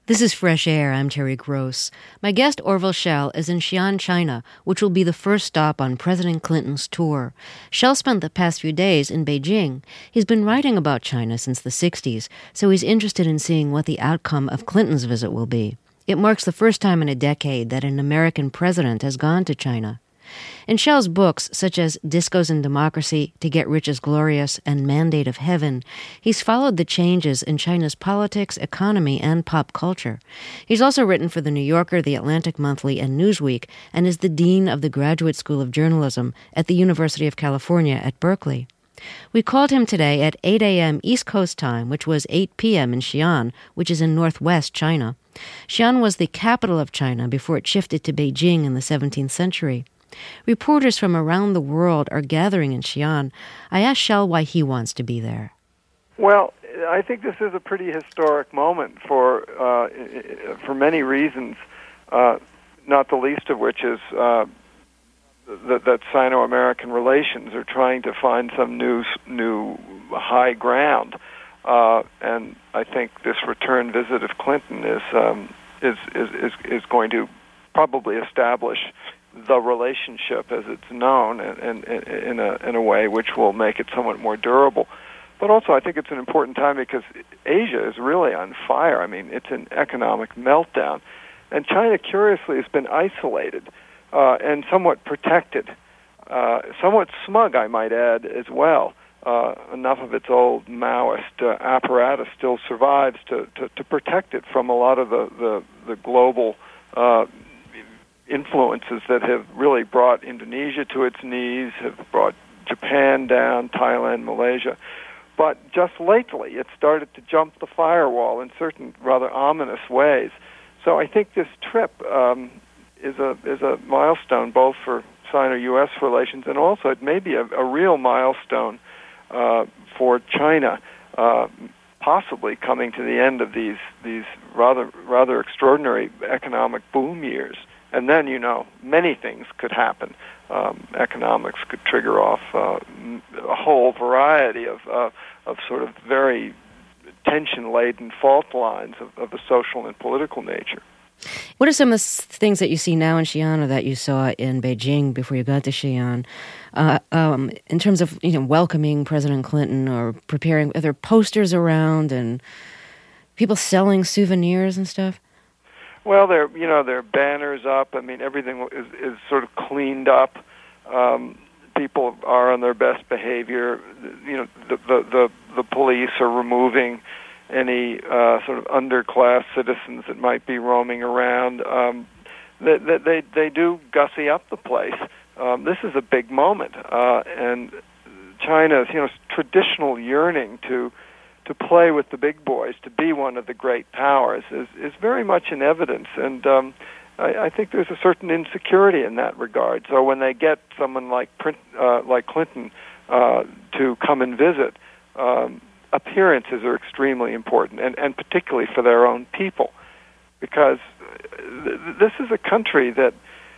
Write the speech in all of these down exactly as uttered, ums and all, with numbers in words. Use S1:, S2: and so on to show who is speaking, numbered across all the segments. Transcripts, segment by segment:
S1: This is Fresh Air. I'm Terry Gross. My guest, Orville Schell, is in Xi'an, China, which will be the first stop on President Clinton's tour. Schell spent the past few days in Beijing. He's been writing about China since the sixties, so he's interested in seeing what the outcome of Clinton's visit will be. It marks the first time in a decade that an American president has gone to China. In Schell's books, such as Discos and Democracy, To Get Rich is Glorious, and Mandate of Heaven, he's followed the changes in China's politics, economy, and pop culture. He's also written for The New Yorker, The Atlantic Monthly, and Newsweek, and is the dean of the Graduate School of Journalism at the University of California at Berkeley. We called him today at eight a.m. East Coast time, which was eight p.m. in Xi'an, which is in northwest China. Xi'an was the capital of China before it shifted to Beijing in the seventeenth century. Reporters from around the world are gathering in Xi'an. I asked Schell why he wants to be there.
S2: Well, I think this is a pretty historic moment for uh, for many reasons, uh, not the least of which is uh, that, that Sino-American relations are trying to find some new new high ground, uh, and I think this return visit of Clinton is um, is, is is is going to probably establish the relationship as it's known in, in, in, a, in a way which will make it somewhat more durable. But also I think it's an important time because Asia is really on fire. I mean, it's an economic meltdown. And China, curiously, has been isolated uh, and somewhat protected, uh, somewhat smug, I might add, as well. Uh, enough of its old Maoist uh, apparatus still survives to, to, to protect it from a lot of the, the, the global uh influences that have really brought Indonesia to its knees, have brought Japan down, Thailand, Malaysia. But just lately, it started to jump the firewall in certain rather ominous ways. So I think this trip um, is a is a milestone both for Sino-U S relations, and also it may be a, a real milestone uh, for China, uh, possibly coming to the end of these these rather rather extraordinary economic boom years. And then, you know, many things could happen. Um, economics could trigger off uh, a whole variety of uh, of sort of very tension-laden fault lines of, of a social and political nature.
S1: What are some of the things that you see now in Xi'an or that you saw in Beijing before you got to Xi'an, uh, um, in terms of, you know, welcoming President Clinton or preparing? Are there posters around and people selling souvenirs and stuff?
S2: Well, there, you know, there are banners up. I mean, everything is, is sort of cleaned up. Um, people are on their best behavior. You know, the the the, the police are removing any uh, sort of underclass citizens that might be roaming around. Um, they, they they do gussy up the place. Um, this is a big moment, uh, and China's, you know, traditional yearning to. to play with the big boys, to be one of the great powers, is, is very much in evidence. And um, I, I think there's a certain insecurity in that regard. So when they get someone like uh, like Clinton uh, to come and visit, um, appearances are extremely important, and, and particularly for their own people, because th- this is a country that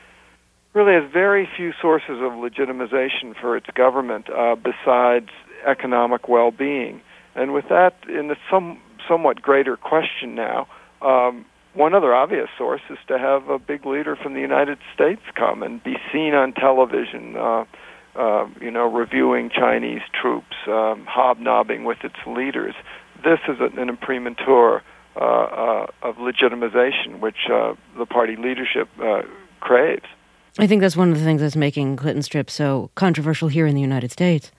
S2: really has very few sources of legitimization for its government uh, besides economic well-being. And with that, in a some, somewhat greater question now, um, one other obvious source is to have a big leader from the United States come and be seen on television, uh, uh, you know, reviewing Chinese troops, um, hobnobbing with its leaders. This is an, an imprimatur uh, uh, of legitimization, which uh, the party leadership uh, craves.
S1: I think that's one of the things that's making Clinton's trip so controversial here in the United States.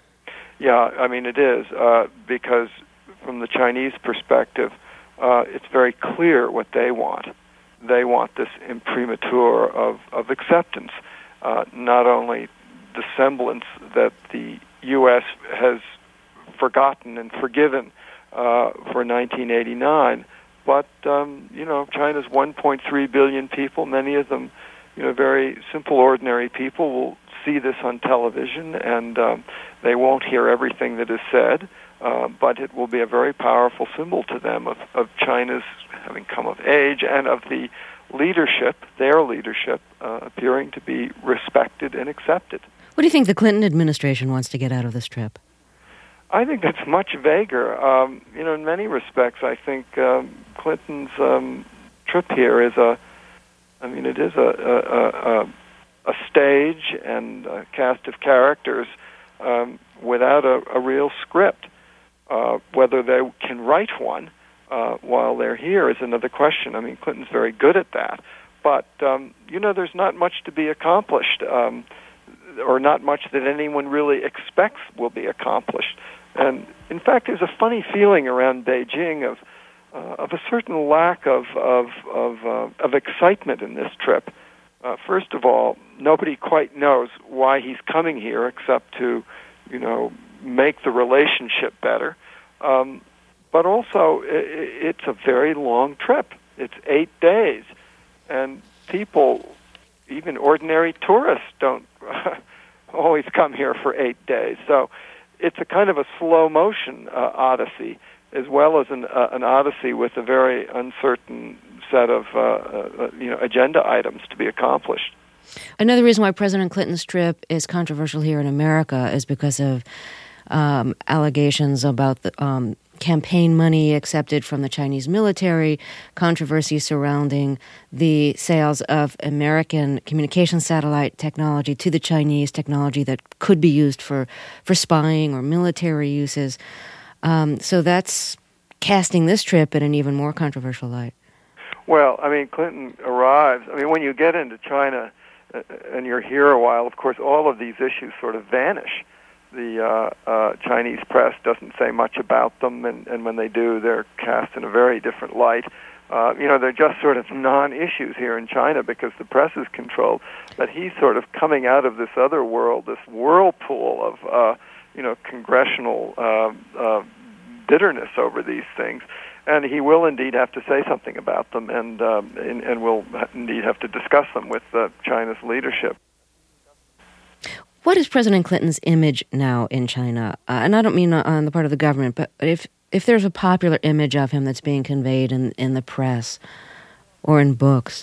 S2: Yeah, I mean, it is, uh, because from the Chinese perspective, uh, it's very clear what they want. They want this imprimatur of, of acceptance, uh, not only the semblance that the U S has forgotten and forgiven uh, for nineteen eighty-nine, but, um, you know, China's one point three billion people, many of them, you know, very simple, ordinary people, will see this on television, and um, they won't hear everything that is said, uh, but it will be a very powerful symbol to them of, of China's having come of age and of the leadership, their leadership, uh, appearing to be respected and accepted.
S1: What do you think the Clinton administration wants to get out of this trip?
S2: I think it's much vaguer. Um, you know, in many respects, I think um, Clinton's um, trip here is a, I mean, it is a, a, a, a stage and a cast of characters um, without a, a real script. Uh, whether they can write one uh, while they're here is another question. I mean, Clinton's very good at that. But, um, you know, there's not much to be accomplished, um, or not much that anyone really expects will be accomplished. And, in fact, there's a funny feeling around Beijing of uh, of a certain lack of of of, uh, of excitement in this trip. Uh, first of all, nobody quite knows why he's coming here except to, you know, make the relationship better. Um, but also, it, it's a very long trip. It's eight days. And people, even ordinary tourists, don't always come here for eight days. So it's a kind of a slow-motion uh, odyssey, as well as an, uh, an odyssey with a very uncertain set of uh, uh, you know agenda items to be accomplished.
S1: Another reason why President Clinton's trip is controversial here in America is because of um, allegations about the um, campaign money accepted from the Chinese military, controversy surrounding the sales of American communication satellite technology to the Chinese, technology that could be used for, for spying or military uses. Um, so that's casting this trip in an even more controversial light.
S2: Well, I mean, Clinton arrives. I mean, when you get into China uh, and you're here a while, of course, all of these issues sort of vanish. The uh, uh, Chinese press doesn't say much about them, and, and when they do, they're cast in a very different light. Uh, you know, they're just sort of non-issues here in China because the press is controlled. But he's sort of coming out of this other world, this whirlpool of, uh, you know, congressional uh, uh, bitterness over these things. And he will indeed have to say something about them, and um, and, and will indeed have to discuss them with uh, China's leadership.
S1: What is President Clinton's image now in China? Uh, and I don't mean on the part of the government, but if if there's a popular image of him that's being conveyed in, in the press or in books.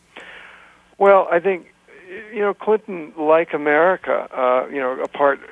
S2: Well, I think, you know, Clinton, like America, uh, you know, apart,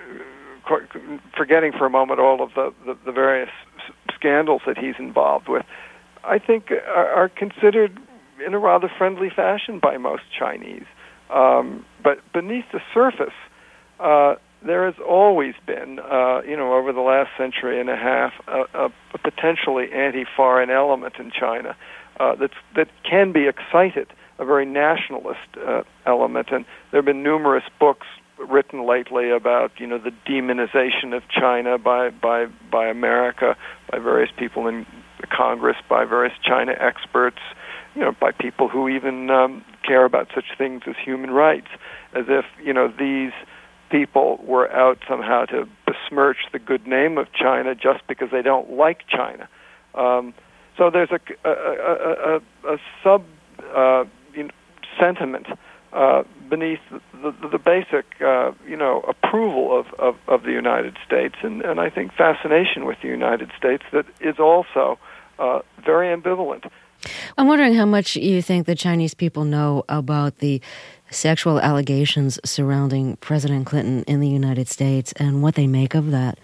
S2: forgetting for a moment all of the, the, the various scandals that he's involved with, I think are, are considered in a rather friendly fashion by most Chinese. Um, but beneath the surface, uh, there has always been, uh, you know, over the last century and a half, a, a, a potentially anti-foreign element in China uh, that's, that can be excited, a very nationalist uh, element. And there have been numerous books written lately about, you know, the demonization of China by, by, by America, by various people in the Congress, by various China experts, you know, by people who even um, care about such things as human rights, as if, you know, these people were out somehow to besmirch the good name of China just because they don't like China. Um, so there's a, a, a, a, a sub uh, you know, sentiment uh, beneath the, the, the basic, uh, you know, approval of, of, of the United States, and, and I think fascination with the United States that is also uh, very ambivalent.
S1: I'm wondering how much you think the Chinese people know about the sexual allegations surrounding President Clinton in the United States and what they make of that.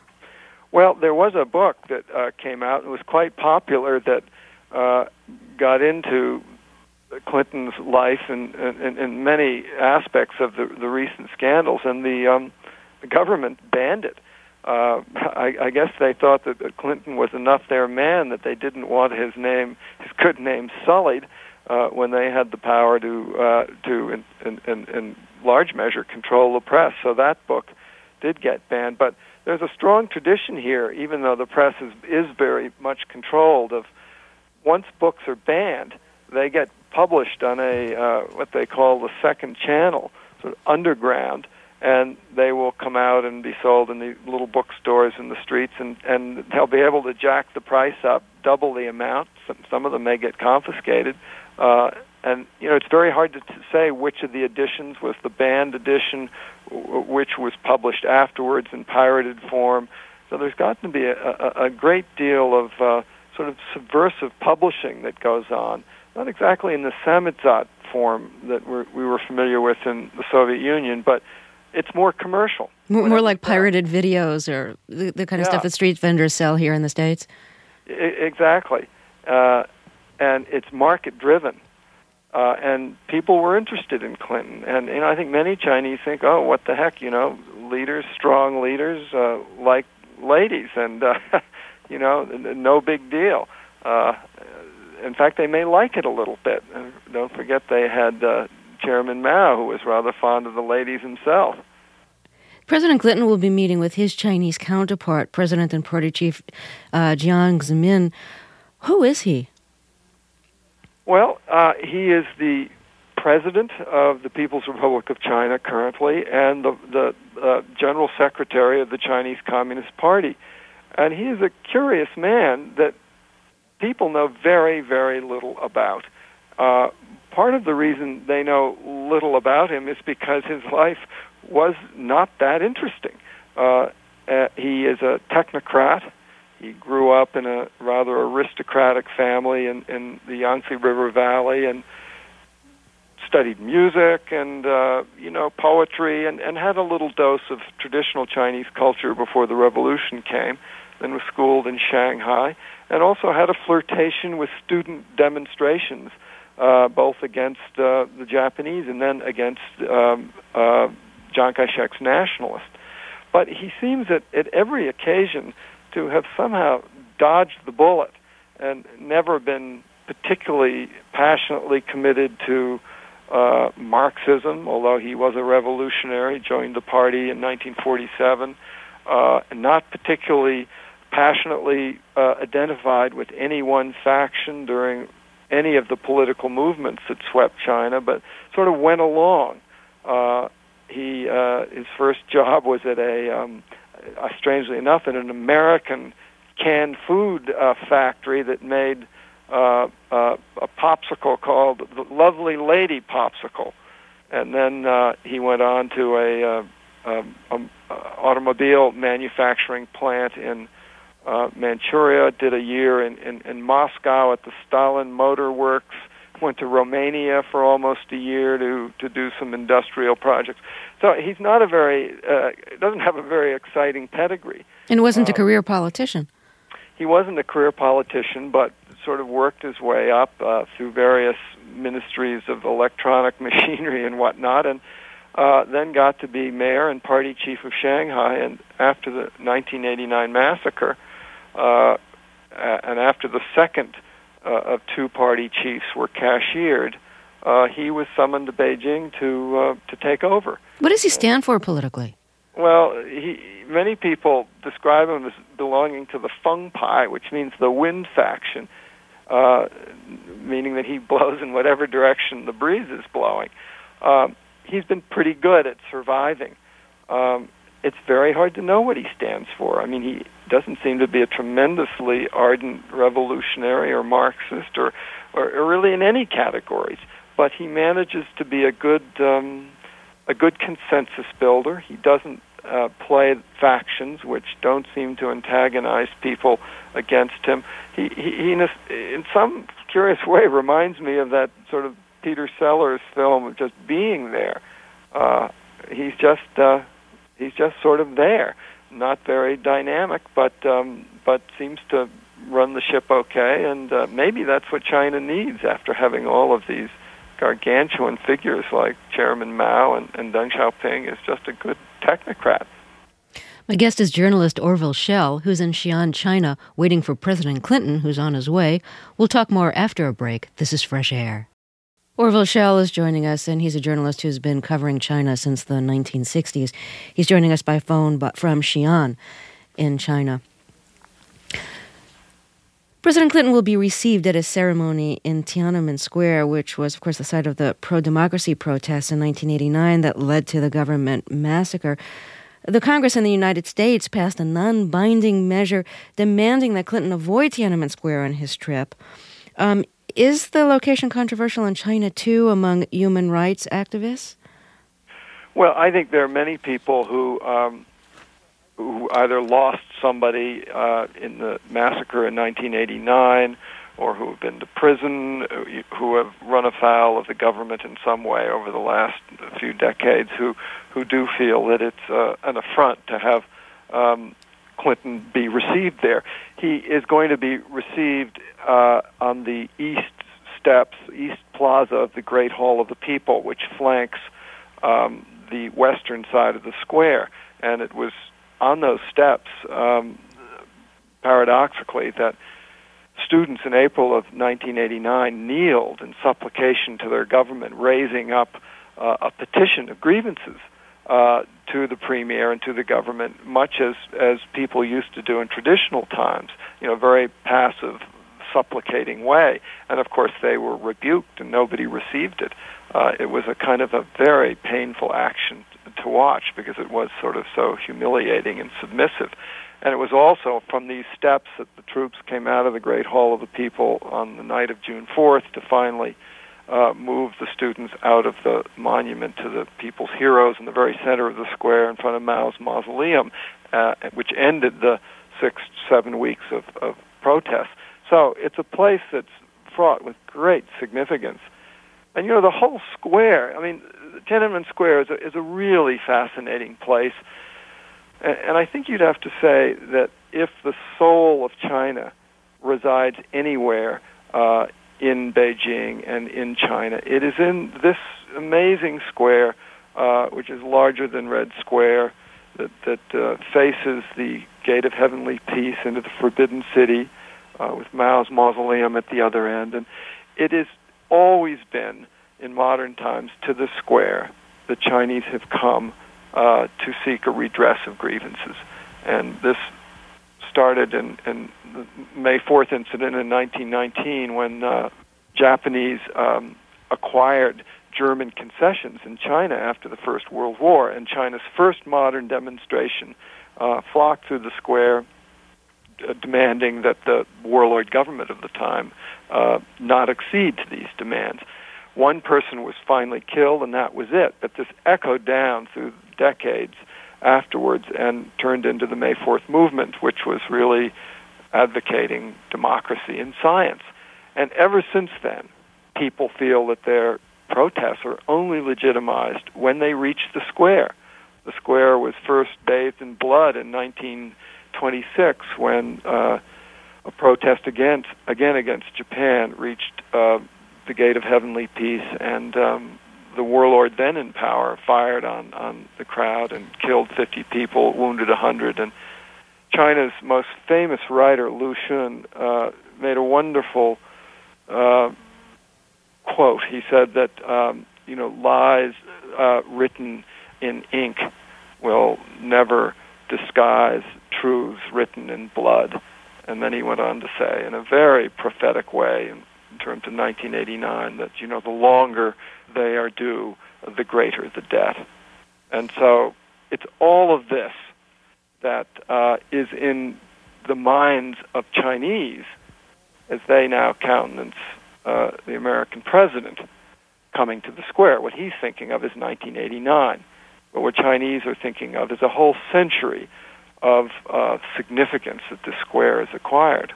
S2: Well, there was a book that uh, came out and was quite popular that uh, got into Clinton's life and, and, and many aspects of the, the recent scandals, and the, um, the government banned it. Uh, I, I guess they thought that Clinton was enough their man that they didn't want his name, his good name, sullied uh, when they had the power to, uh, to in, in, in, in large measure, control the press. So that book did get banned. But there's a strong tradition here, even though the press is, is very much controlled, of once books are banned, they get published on a uh, what they call the second channel, sort of underground, and they will come out and be sold in the little bookstores in the streets, and, and they'll be able to jack the price up, double the amount. Some, some of them may get confiscated. Uh, and, you know, it's very hard to t- say which of the editions was the banned edition, w- which was published afterwards in pirated form. So there's got to be a, a, a great deal of uh, sort of subversive publishing that goes on. Not exactly in the samizdat form that we're, we were familiar with in the Soviet Union, but it's more commercial.
S1: More, more like pirated videos or the, the kind of
S2: yeah.
S1: stuff that street vendors sell here in the States?
S2: I, exactly. Uh, and it's market-driven. Uh, and people were interested in Clinton. And, and I think many Chinese think, oh, what the heck, you know, leaders, strong leaders, uh, like ladies, and, uh, you know, no big deal. Uh, in fact, they may like it a little bit. Uh, don't forget they had uh, Chairman Mao, who was rather fond of the ladies himself.
S1: President Clinton will be meeting with his Chinese counterpart, President and Party Chief uh, Jiang Zemin. Who is he?
S2: Well, uh, he is the president of the People's Republic of China currently and the, the uh, general secretary of the Chinese Communist Party. And he is a curious man that people know very, very little about. Uh, part of the reason they know little about him is because his life was not that interesting. Uh, uh, he is a technocrat. He grew up in a rather aristocratic family in, in the Yangtze River Valley and studied music and, uh, you know, poetry and, and had a little dose of traditional Chinese culture before the revolution came, then was schooled in Shanghai, and also had a flirtation with student demonstrations, uh, both against uh, the Japanese and then against um, uh, Chiang Kai-shek's nationalists. But he seems at, at every occasion to have somehow dodged the bullet and never been particularly passionately committed to uh, Marxism, although he was a revolutionary, joined the party in nineteen forty-seven, uh, not particularly passionately uh, identified with any one faction during any of the political movements that swept China, but sort of went along. Uh, he uh, his first job was at a um, Uh, strangely enough, in an American canned food uh, factory that made uh, uh, a popsicle called the Lovely Lady Popsicle. And then uh, he went on to a, uh, um, um, uh, automobile manufacturing plant in uh, Manchuria, did a year in, in, in Moscow at the Stalin Motor Works, went to Romania for almost a year to, to do some industrial projects. So he's not a very, uh, doesn't have a very exciting pedigree.
S1: And wasn't
S2: um,
S1: a career politician.
S2: He wasn't a career politician, but sort of worked his way up uh, through various ministries of electronic machinery and whatnot, and uh, then got to be mayor and party chief of Shanghai. And after the nineteen eighty-nine massacre, uh, and after the second uh, of two party chiefs were cashiered, uh, he was summoned to Beijing to uh, to take over.
S1: What does he stand for politically?
S2: Well, he, many people describe him as belonging to the Feng Pai, which means the wind faction, uh, meaning that he blows in whatever direction the breeze is blowing. Um, he's been pretty good at surviving. Um, it's very hard to know what he stands for. I mean, he doesn't seem to be a tremendously ardent revolutionary or Marxist or, or, or really in any categories, but he manages to be a good... Um, a good consensus builder. He doesn't uh, play factions, which don't seem to antagonize people against him. He, he, he in, a, in some curious way, reminds me of that sort of Peter Sellers film of just being there. Uh, he's just uh, he's just sort of there, not very dynamic, but um, but seems to run the ship okay. And uh, maybe that's what China needs after having all of these gargantuan figures like Chairman Mao and, and Deng Xiaoping. Is just a good technocrat.
S1: My guest is journalist Orville Schell, who's in Xi'an, China, waiting for President Clinton, who's on his way. We'll talk more after a break. This is Fresh Air. Orville Schell is joining us, and he's a journalist who's been covering China since the nineteen sixties. He's joining us by phone but from Xi'an in China. President Clinton will be received at a ceremony in Tiananmen Square, which was, of course, the site of the pro-democracy protests in nineteen eighty-nine that led to the government massacre. The Congress in the United States passed a non-binding measure demanding that Clinton avoid Tiananmen Square on his trip. Um, is the location controversial in China, too, among human rights activists?
S2: Well, I think there are many people who... Um who either lost somebody uh, in the massacre in nineteen eighty-nine or who have been to prison, who have run afoul of the government in some way over the last few decades, who who do feel that it's uh, an affront to have um, Clinton be received there. He is going to be received uh, on the east steps, east plaza of the Great Hall of the People, which flanks um, the western side of the square. And it was on those steps, um, paradoxically, that students in April of nineteen eighty-nine kneeled in supplication to their government, raising up uh, a petition of grievances uh, to the premier and to the government, much as, as people used to do in traditional times, you know, very passive, supplicating way. And of course they were rebuked and nobody received it. Uh, it was a kind of a very painful action to watch because it was sort of so humiliating and submissive. And it was also from these steps that the troops came out of the Great Hall of the People on the night of June fourth to finally uh, move the students out of the monument to the people's heroes in the very center of the square in front of Mao's mausoleum, uh, which ended the six, seven weeks of, of protests. So it's a place that's fraught with great significance. And, you know, the whole square, I mean, Tiananmen Square is a, is a really fascinating place. And, and I think you'd have to say that if the soul of China resides anywhere uh, in Beijing and in China, it is in this amazing square, uh, which is larger than Red Square, that, that uh, faces the Gate of Heavenly Peace into the Forbidden City, Uh, with Mao's mausoleum at the other end. And it has always been, in modern times, to the square the Chinese have come uh, to seek a redress of grievances. And this started in, in the May fourth incident in nineteen nineteen when uh, Japanese um, acquired German concessions in China after the First World War. And China's first modern demonstration uh, flocked through the square, Uh, demanding that the warlord government of the time uh, not accede to these demands. One person was finally killed, and that was it. But this echoed down through decades afterwards and turned into the May fourth movement, which was really advocating democracy and science. And ever since then, people feel that their protests are only legitimized when they reach the square. The square was first bathed in blood in nineteen twenty-six when uh, a protest against again against Japan reached uh, the Gate of Heavenly Peace, and um, the warlord then in power fired on, on the crowd and killed fifty people, wounded one hundred. And China's most famous writer, Lu Xun, uh, made a wonderful uh, quote. He said that um, you know lies uh, written in ink will never disguise truths written in blood. And then he went on to say, in a very prophetic way, in, in terms of nineteen eighty-nine, that, you know, the longer they are due, the greater the debt. And so it's all of this that uh, is in the minds of Chinese as they now countenance uh, the American president coming to the square. What he's thinking of is nineteen eighty-nine. But what Chinese are thinking of is a whole century of uh, significance that the square has acquired.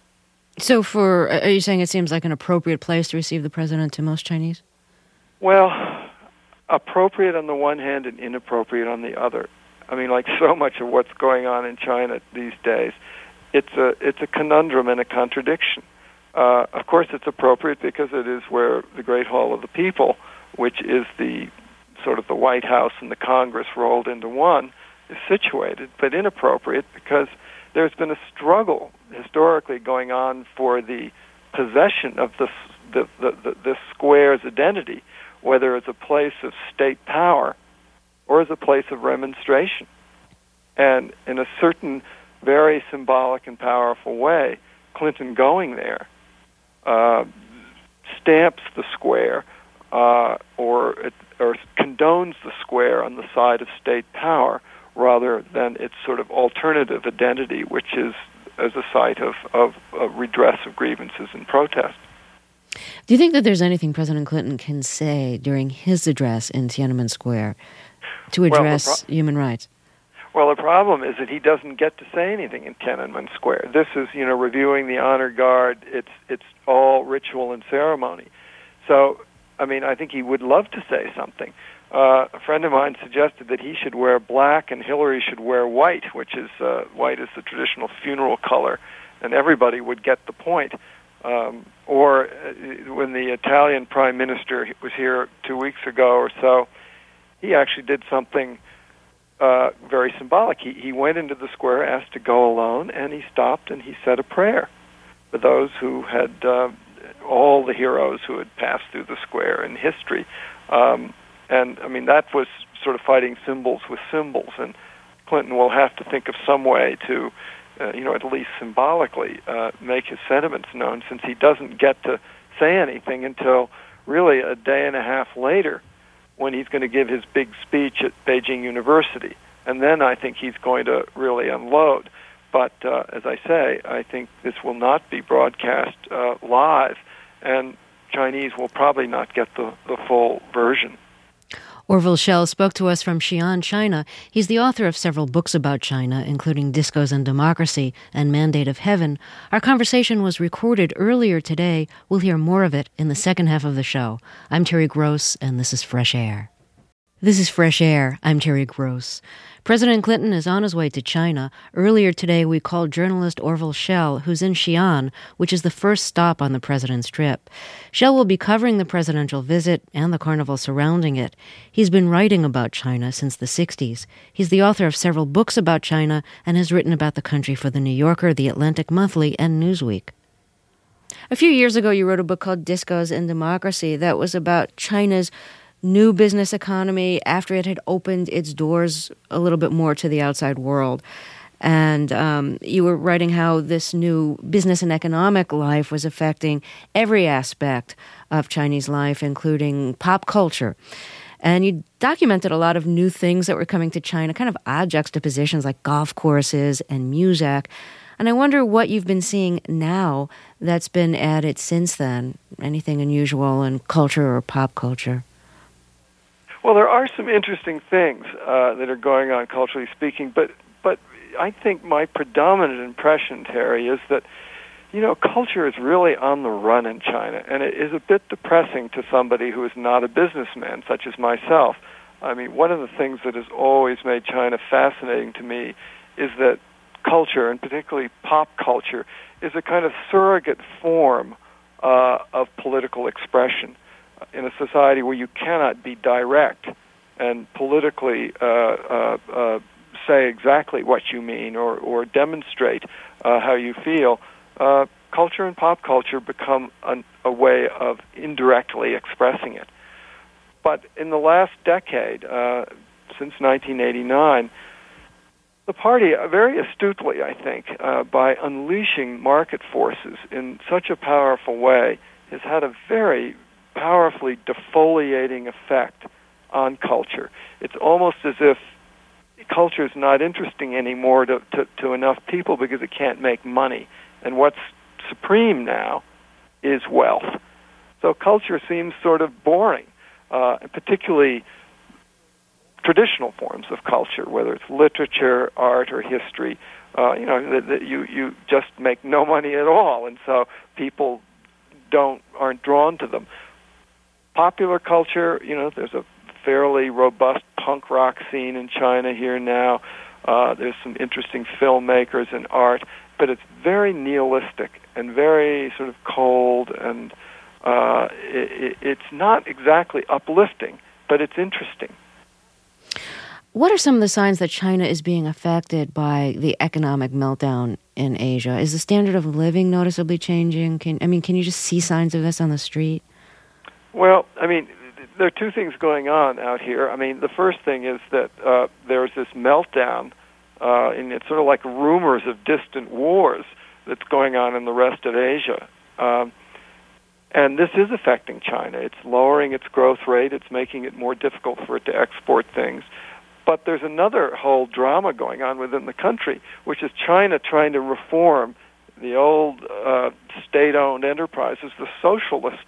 S1: So for, are you saying it seems like an appropriate place to receive the president to most Chinese?
S2: Well, appropriate on the one hand and inappropriate on the other. I mean, like so much of what's going on in China these days, it's a, it's a conundrum and a contradiction. Uh, of course, it's appropriate because it is where the Great Hall of the People, which is the sort of the White House and the Congress rolled into one, is situated, but inappropriate because there's been a struggle historically going on for the possession of this, the, the, the, this square's identity, whether it's a place of state power or as a place of remonstration. And in a certain very symbolic and powerful way, Clinton going there uh, stamps the square uh, or it, or condones the square on the side of state power rather than its sort of alternative identity, which is as a site of, of, of redress of grievances and protest.
S1: Do you think that there's anything President Clinton can say during his address in Tiananmen Square to address well, pro- human rights?
S2: Well, the problem is that he doesn't get to say anything in Tiananmen Square. This is, you know, reviewing the honor guard. It's it's all ritual and ceremony. So, I mean, I think he would love to say something. Uh, a friend of mine suggested that he should wear black and Hillary should wear white, which is uh, white is the traditional funeral color, and everybody would get the point. Um, or uh, when the Italian prime minister was here two weeks ago or so, he actually did something uh, very symbolic. He, he went into the square, asked to go alone, and he stopped and he said a prayer for those who had, uh, all the heroes who had passed through the square in history. Um, and, I mean, that was sort of fighting symbols with symbols, and Clinton will have to think of some way to Uh, you know, at least symbolically, uh, make his sentiments known, since he doesn't get to say anything until really a day and a half later, when he's going to give his big speech at Beijing University. And then I think he's going to really unload. But uh, as I say, I think this will not be broadcast uh, live, and Chinese will probably not get the, the full version.
S1: Orville Schell spoke to us from Xi'an, China. He's the author of several books about China, including Discos and Democracy and Mandate of Heaven. Our conversation was recorded earlier today. We'll hear more of it in the second half of the show. I'm Terry Gross, and this is Fresh Air. This is Fresh Air. I'm Terry Gross. President Clinton is on his way to China. Earlier today, we called journalist Orville Schell, who's in Xi'an, which is the first stop on the president's trip. Schell will be covering the presidential visit and the carnival surrounding it. He's been writing about China since the sixties. He's the author of several books about China and has written about the country for The New Yorker, The Atlantic Monthly, and Newsweek. A few years ago, you wrote a book called Discos and Democracy that was about China's new business economy after it had opened its doors a little bit more to the outside world. And um, you were writing how this new business and economic life was affecting every aspect of Chinese life, including pop culture. And you documented a lot of new things that were coming to China, kind of odd juxtapositions like golf courses and music. And I wonder what you've been seeing now that's been added since then, anything unusual in culture or pop culture.
S2: Well, there are some interesting things uh, that are going on culturally speaking, but but I think my predominant impression, Terry, is that, you know, culture is really on the run in China, and it is a bit depressing to somebody who is not a businessman, such as myself. I mean, one of the things that has always made China fascinating to me is that culture, and particularly pop culture, is a kind of surrogate form uh, of political expression in a society where you cannot be direct and politically uh, uh, uh, say exactly what you mean or, or demonstrate uh, how you feel. Uh, culture and pop culture become an, a way of indirectly expressing it. But in the last decade, uh, since nineteen eighty-nine, the party, uh, very astutely, I think, uh, by unleashing market forces in such a powerful way, has had a very powerfully defoliating effect on culture. It's almost as if culture is not interesting anymore to, to, to enough people because it can't make money. And what's supreme now is wealth. So culture seems sort of boring, uh, particularly traditional forms of culture, whether it's literature, art, or history. Uh, you know, that, that you, you just make no money at all, and so people don't aren't drawn to them. Popular culture, you know, there's a fairly robust punk rock scene in China here now. Uh, there's some interesting filmmakers and art, but it's very nihilistic and very sort of cold, and uh, it, it's not exactly uplifting, but it's interesting.
S1: What are some of the signs that China is being affected by the economic meltdown in Asia? Is the standard of living noticeably changing? Can, I mean, can you just see signs of this on the street?
S2: Well, I mean, there are two things going on out here. I mean, the first thing is that uh, there's this meltdown, uh, and it's sort of like rumors of distant wars that's going on in the rest of Asia. Um, and this is affecting China. It's lowering its growth rate. It's making it more difficult for it to export things. But there's another whole drama going on within the country, which is China trying to reform the old uh, state-owned enterprises, the socialist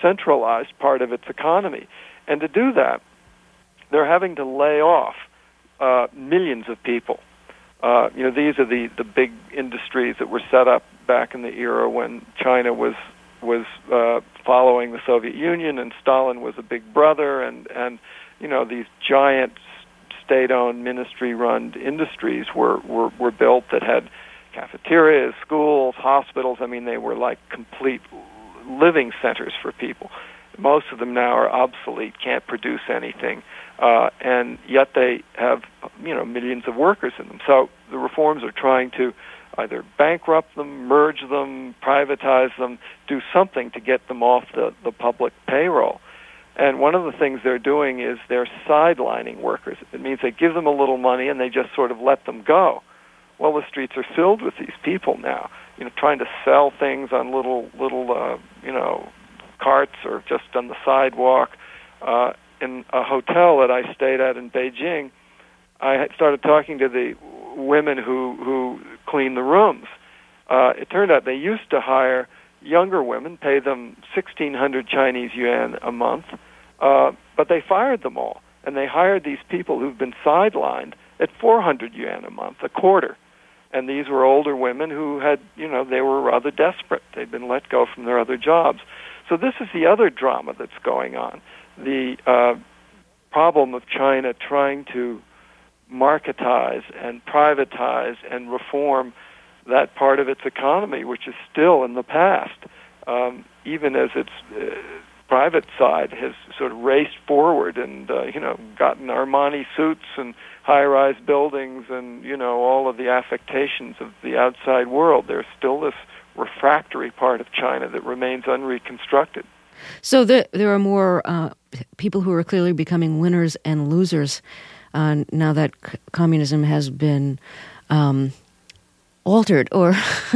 S2: centralized part of its economy. And to do that, they're having to lay off uh, millions of people. Uh, you know, these are the, the big industries that were set up back in the era when China was was uh, following the Soviet Union and Stalin was a big brother, and, and you know, these giant state-owned, ministry-run industries were, were, were built that had cafeterias, schools, hospitals. I mean, they were like complete living centers for people. Most of them now are obsolete, can't produce anything, uh, and yet they have, you know, millions of workers in them. So the reforms are trying to either bankrupt them, merge them, privatize them, do something to get them off the, the public payroll. And one of the things they're doing is they're sidelining workers. It means they give them a little money and they just sort of let them go. Well, the streets are filled with these people now, you know, trying to sell things on little, little, uh, you know, carts or just on the sidewalk. Uh, in a hotel that I stayed at in Beijing, I started talking to the women who, who clean the rooms. Uh, it turned out they used to hire younger women, pay them sixteen hundred Chinese yuan a month, uh, but they fired them all. And they hired these people who've been sidelined at four hundred yuan a month, a quarter. And these were older women who had, you know, they were rather desperate. They'd been let go from their other jobs. So this is the other drama that's going on. The uh, problem of China trying to marketize and privatize and reform that part of its economy, which is still in the past, um, even as its uh, private side has sort of raced forward and, uh, you know, gotten Armani suits and high-rise buildings and, you know, all of the affectations of the outside world. There's still this refractory part of China that remains unreconstructed.
S1: So the, there are more uh, people who are clearly becoming winners and losers uh, now that c- communism has been um, altered, or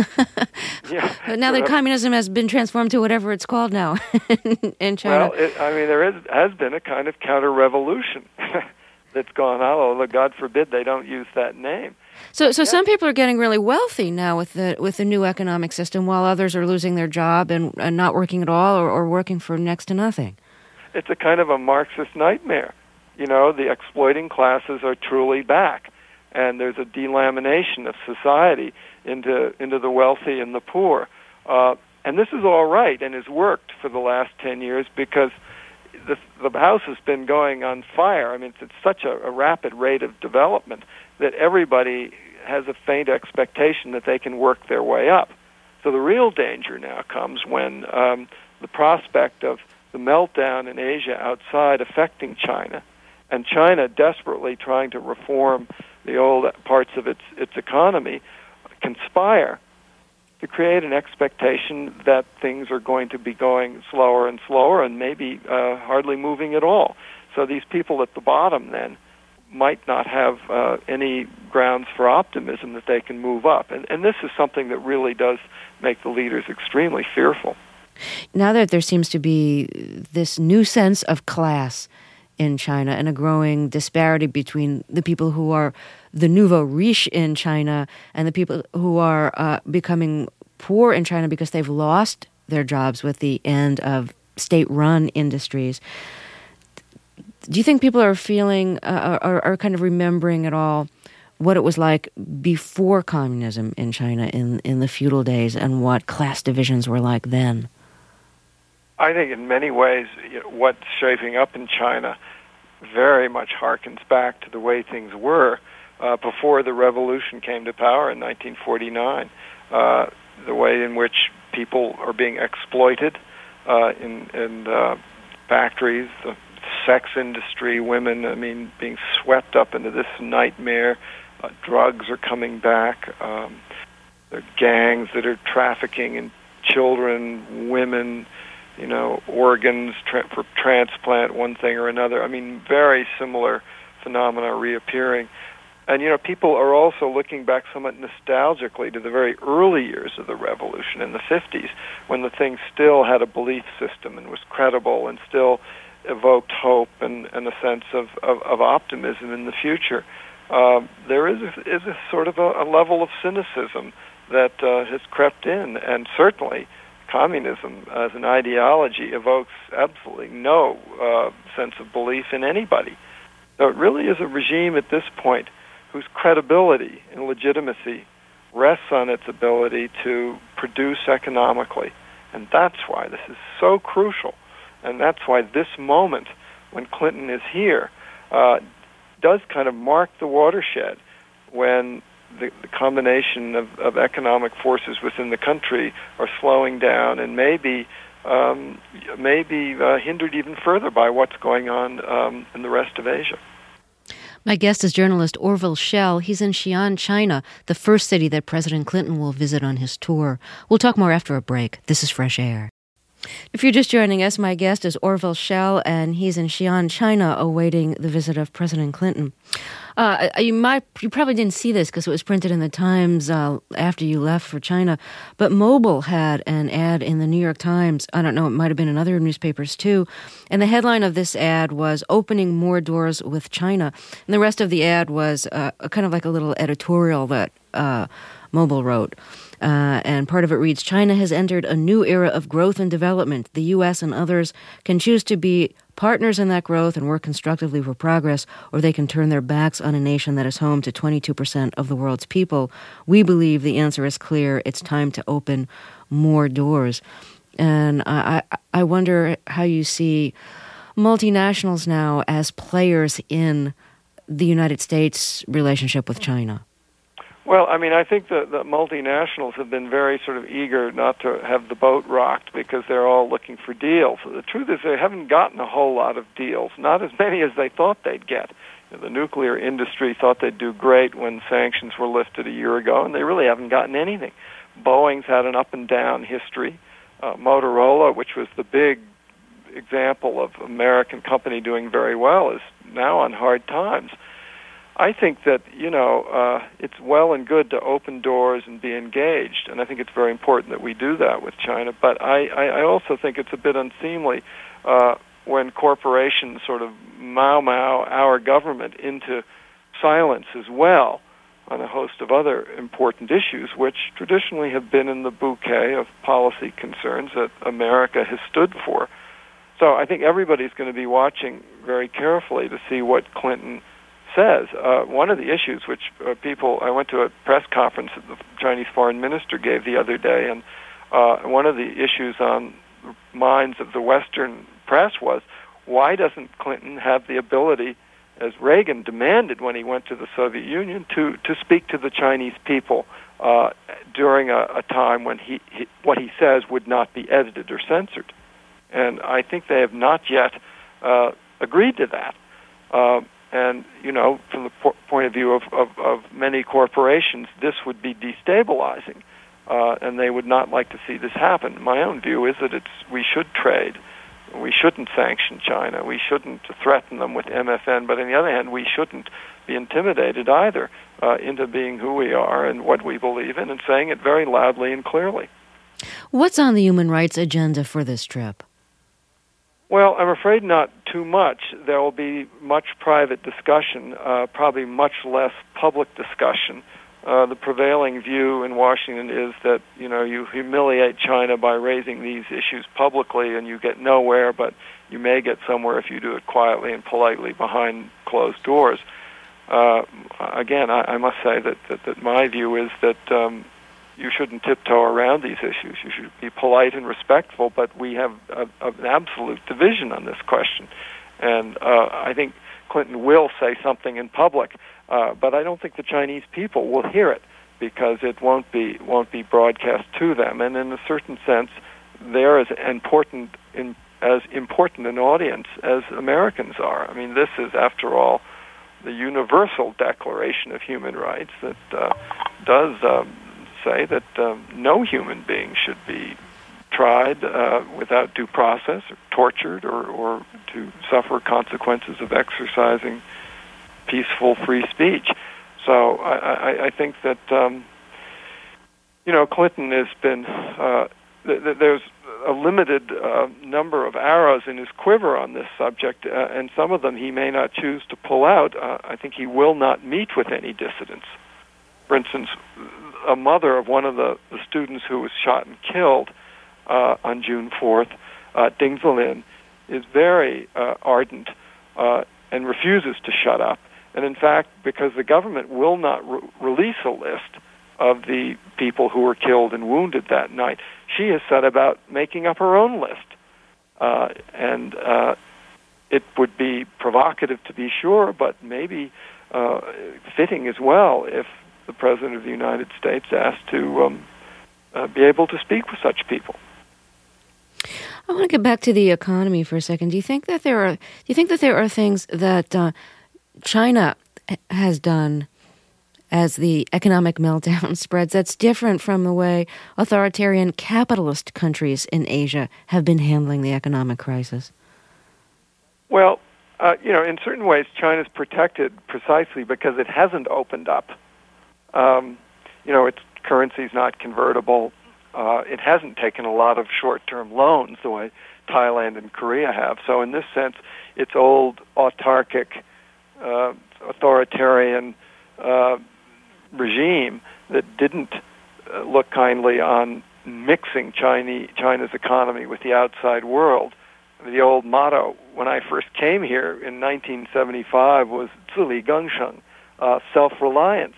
S2: yeah,
S1: now that communism has been transformed to whatever it's called now in China.
S2: Well, it, I mean, there is, has been a kind of counter-revolution that's gone on, although God forbid they don't use that name.
S1: So, so
S2: yeah.
S1: some people are getting really wealthy now with the with the new economic system, while others are losing their job and, and not working at all, or, or working for next to nothing.
S2: It's a kind of a Marxist nightmare. You know, the exploiting classes are truly back, and there's a delamination of society into into the wealthy and the poor. Uh, and this is all right and has worked for the last ten years because the, the house has been going on fire. I mean, it's, it's such a, a rapid rate of development that everybody has a faint expectation that they can work their way up. So the real danger now comes when um, the prospect of the meltdown in Asia outside affecting China, and China desperately trying to reform the old parts of its, its economy, conspire to create an expectation that things are going to be going slower and slower and maybe uh, hardly moving at all. So these people at the bottom then might not have uh, any grounds for optimism that they can move up. And, and this is something that really does make the leaders extremely fearful.
S1: Now that there seems to be this new sense of class in China and a growing disparity between the people who are the nouveau riche in China and the people who are uh, becoming poor in China because they've lost their jobs with the end of state-run industries. Do you think people are feeling, uh, are, are kind of remembering at all what it was like before communism in China in, in the feudal days and what class divisions were like then?
S2: I think in many ways, you know, what's shaping up in China very much harkens back to the way things were uh, before the revolution came to power in nineteen forty-nine. Uh, the way in which people are being exploited uh, in, in uh, factories, the sex industry, women, I mean, being swept up into this nightmare. Uh, drugs are coming back. Um, there are gangs that are trafficking in children, women, you know, organs tra- for transplant, one thing or another. I mean, very similar phenomena reappearing. And, you know, people are also looking back somewhat nostalgically to the very early years of the revolution in the fifties, when the thing still had a belief system and was credible and still evoked hope and, and a sense of, of, of optimism in the future. Uh, there is a, is a sort of a, a level of cynicism that uh, has crept in, and certainly communism as an ideology evokes absolutely no uh, sense of belief in anybody. So it really is a regime at this point whose credibility and legitimacy rests on its ability to produce economically. And that's why this is so crucial. And that's why this moment, when Clinton is here, uh, does kind of mark the watershed when the, the combination of, of economic forces within the country are slowing down and maybe um, maybe uh, hindered even further by what's going on um, in the rest of Asia.
S1: My guest is journalist Orville Schell. He's in Xi'an, China, the first city that President Clinton will visit on his tour. We'll talk more after a break. This is Fresh Air. If you're just joining us, my guest is Orville Schell, and he's in Xi'an, China, awaiting the visit of President Clinton. Uh, you might, you probably didn't see this because it was printed in the Times uh, after you left for China, but Mobil had an ad in the New York Times. I don't know, it might have been in other newspapers too. And the headline of this ad was "Opening More Doors with China." And the rest of the ad was uh, kind of like a little editorial that uh, Mobil wrote. Uh, and part of it reads, "China has entered a new era of growth and development. The U S and others can choose to be partners in that growth and work constructively for progress, or they can turn their backs on a nation that is home to twenty-two percent of the world's people. We believe the answer is clear. It's time to open more doors." And I, I wonder how you see multinationals now as players in the United States' relationship with China.
S2: Well, I mean, I think that the multinationals have been very sort of eager not to have the boat rocked because they're all looking for deals. The truth is they haven't gotten a whole lot of deals, not as many as they thought they'd get. You know, the nuclear industry thought they'd do great when sanctions were lifted a year ago, and they really haven't gotten anything. Boeing's had an up-and-down history. Uh, Motorola, which was the big example of American company doing very well, is now on hard times. I think that, you know, uh, it's well and good to open doors and be engaged, and I think it's very important that we do that with China. But I, I, I also think it's a bit unseemly uh, when corporations sort of mau-mau our government into silence as well on a host of other important issues, which traditionally have been in the bouquet of policy concerns that America has stood for. So I think everybody's going to be watching very carefully to see what Clinton says. Uh, one of the issues which uh, people, I went to a press conference that the Chinese foreign minister gave the other day, and uh, one of the issues on the minds of the Western press was, why doesn't Clinton have the ability, as Reagan demanded when he went to the Soviet Union, to, to speak to the Chinese people uh, during a, a time when he, he what he says would not be edited or censored? And I think they have not yet uh, agreed to that. Uh, And, you know, from the po- point of view of, of, of many corporations, this would be destabilizing, uh, and they would not like to see this happen. My own view is that it's we should trade. We shouldn't sanction China. We shouldn't threaten them with M F N. But on the other hand, we shouldn't be intimidated either uh, into being who we are and what we believe in and saying it very loudly and clearly.
S1: What's on the human rights agenda for this trip?
S2: Well, I'm afraid not too much. There will be much private discussion, uh, probably much less public discussion. Uh, the prevailing view in Washington is that, you know, you humiliate China by raising these issues publicly and you get nowhere, but you may get somewhere if you do it quietly and politely behind closed doors. Uh, again, I, I must say that, that, that my view is that um, you shouldn't tiptoe around these issues. You should be polite and respectful, but we have a, a, an absolute division on this question. And uh, I think Clinton will say something in public, uh, but I don't think the Chinese people will hear it because it won't be won't be broadcast to them. And in a certain sense, they're as important in, as important an audience as Americans are. I mean, this is, after all, the Universal Declaration of Human Rights that uh, does Um, say that um, no human being should be tried uh, without due process or tortured or, or to suffer consequences of exercising peaceful free speech. So I, I, I think that, um, you know, Clinton has been, uh, th- th- there's a limited uh, number of arrows in his quiver on this subject, uh, and some of them he may not choose to pull out. Uh, I think he will not meet with any dissidents. For instance, a mother of one of the, the students who was shot and killed uh, on June fourth, uh, Ding Zelin, is very uh, ardent uh, and refuses to shut up. And in fact, because the government will not re- release a list of the people who were killed and wounded that night, she has set about making up her own list. Uh, and uh, it would be provocative to be sure, but maybe uh, fitting as well if the President of the United States asked to um, uh, be able to speak with such people.
S1: I want to get back to the economy for a second. Do you think that there are? Do you think that there are things that uh, China has done as the economic meltdown spreads that's different from the way authoritarian capitalist countries in Asia have been handling the economic crisis?
S2: Well, uh, you know, in certain ways, China's protected precisely because it hasn't opened up. Um, you know, its currency's not convertible. Uh, it hasn't taken a lot of short-term loans the way Thailand and Korea have. So in this sense, its old autarkic, uh, authoritarian uh, regime that didn't uh, look kindly on mixing China, China's economy with the outside world. The old motto when I first came here in nineteen seventy-five was "Zili Gengsheng," uh, self-reliance.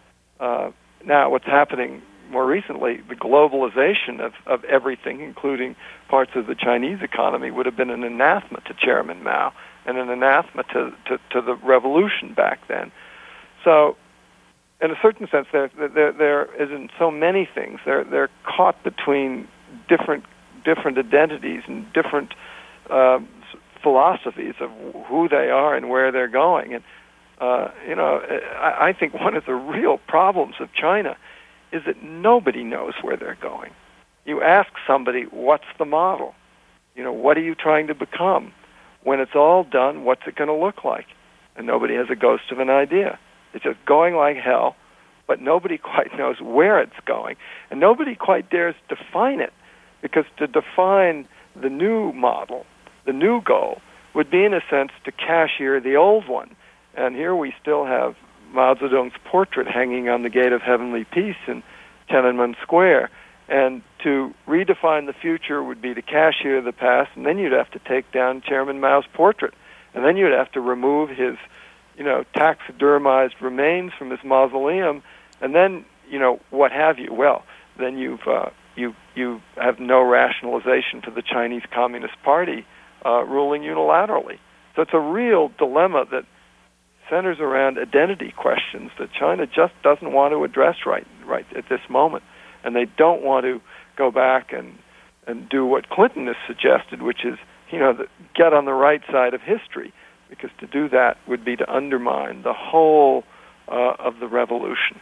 S2: Uh, now, what's happening more recently, the globalization of, of everything, including parts of the Chinese economy, would have been an anathema to Chairman Mao and an anathema to, to, to the revolution back then. So, in a certain sense, there there, there isn't so many things. They're they're caught between different different identities and different uh, philosophies of who they are and where they're going. And uh, you know, I, I think one of the real problems of China is that nobody knows where they're going. You ask somebody, what's the model? You know, what are you trying to become? When it's all done, what's it going to look like? And nobody has a ghost of an idea. It's just going like hell, but nobody quite knows where it's going. And nobody quite dares define it, because to define the new model, the new goal, would be in a sense to cashier the old one. And here we still have Mao Zedong's portrait hanging on the Gate of Heavenly Peace in Tiananmen Square. And to redefine the future would be to cashier the past, and then you'd have to take down Chairman Mao's portrait. And then you'd have to remove his, you know, taxidermized remains from his mausoleum, and then, you know, what have you. Well, then you've uh, you you have no rationalization for the Chinese Communist Party uh, ruling unilaterally. So it's a real dilemma that centers around identity questions that China just doesn't want to address right right at this moment. And they don't want to go back and, and do what Clinton has suggested, which is, you know, the, get on the right side of history, because to do that would be to undermine the whole uh, of the revolution.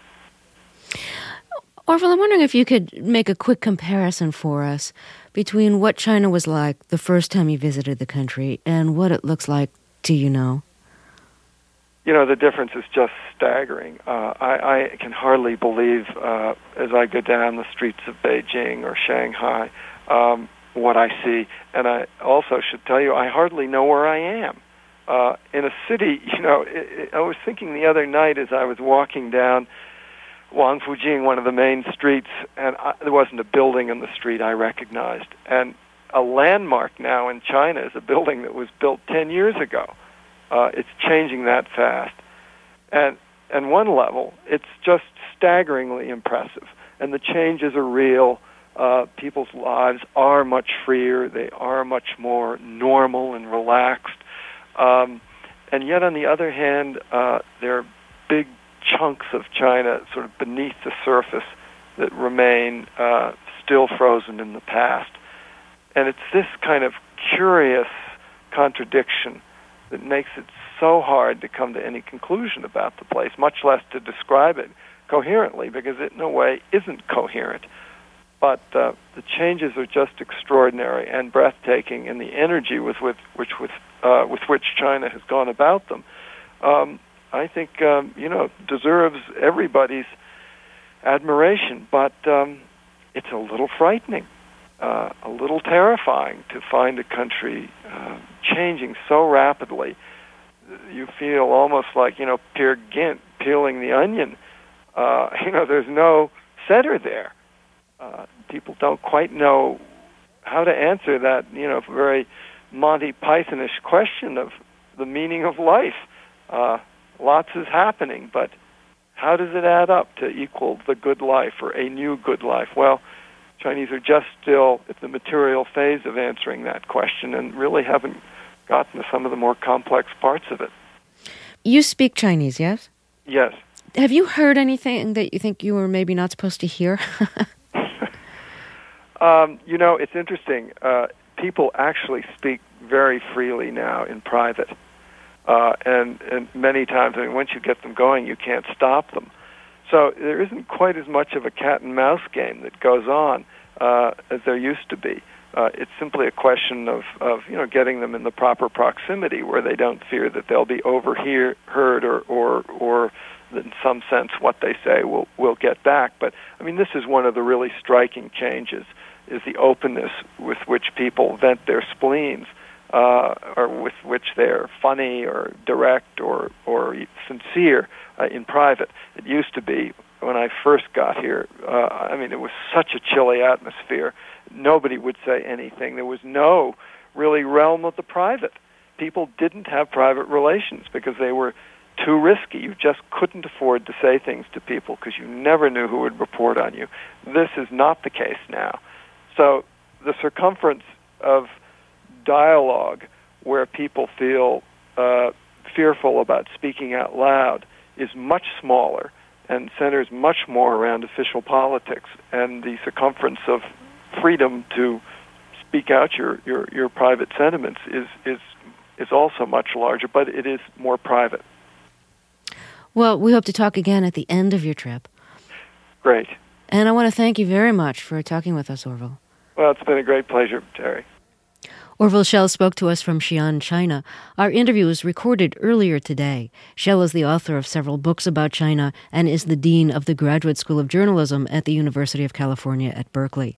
S1: Orville, I'm wondering if you could make a quick comparison for us between what China was like the first time you visited the country and what it looks like to you now.
S2: You know, the difference is just staggering. Uh, I, I can hardly believe, uh, as I go down the streets of Beijing or Shanghai, um, what I see. And I also should tell you, I hardly know where I am. Uh, in a city, you know, it, it, I was thinking the other night as I was walking down Wangfujing, one of the main streets, and I, there wasn't a building in the street I recognized. And a landmark now in China is a building that was built ten years ago. Uh, it's changing that fast. And on one level, it's just staggeringly impressive. And the changes are real. Uh, people's lives are much freer. They are much more normal and relaxed. Um, and yet, on the other hand, uh, there are big chunks of China sort of beneath the surface that remain uh, still frozen in the past. And it's this kind of curious contradiction that makes it so hard to come to any conclusion about the place, much less to describe it coherently, because it, in a way, isn't coherent. But uh, the changes are just extraordinary and breathtaking, and the energy with, with, which, with, uh, with which China has gone about them, um, I think, um, you know, deserves everybody's admiration. But um, it's a little frightening. Uh, a little terrifying to find a country uh, changing so rapidly. You feel almost like, you know, Peer Gynt peeling the onion. Uh, you know, there's no center there. Uh, people don't quite know how to answer that, you know, very Monty Pythonish question of the meaning of life. Uh, lots is happening, but how does it add up to equal the good life or a new good life? Well, Chinese are just still at the material phase of answering that question and really haven't gotten to some of the more complex parts of it.
S1: You speak Chinese, yes?
S2: Yes.
S1: Have you heard anything that you think you were maybe not supposed to hear?
S2: um, you know, it's interesting. Uh, people actually speak very freely now in private. Uh, and, and many times, I mean, once you get them going, you can't stop them. So there isn't quite as much of a cat and mouse game that goes on uh, as there used to be. Uh, it's simply a question of, of, you know, getting them in the proper proximity where they don't fear that they'll be overheard or, or, or in some sense what they say will will get back. But, I mean, this is one of the really striking changes, is the openness with which people vent their spleens, uh, or with which they're funny or direct or, or sincere uh, in private. It used to be, when I first got here, uh, I mean, it was such a chilly atmosphere. Nobody would say anything. There was no really realm of the private. People didn't have private relations because they were too risky. You just couldn't afford to say things to people because you never knew who would report on you. This is not the case now. So the circumference of dialogue where people feel uh, fearful about speaking out loud is much smaller and centers much more around official politics, and the circumference of freedom to speak out your, your, your private sentiments is, is is also much larger, but it is more private.
S1: Well, we hope to talk again at the end of your trip.
S2: Great.
S1: And I want to thank you very much for talking with us, Orville.
S2: Well, it's been a great pleasure, Terry.
S1: Orville Schell spoke to us from Xi'an, China. Our interview was recorded earlier today. Schell is the author of several books about China and is the dean of the Graduate School of Journalism at the University of California at Berkeley.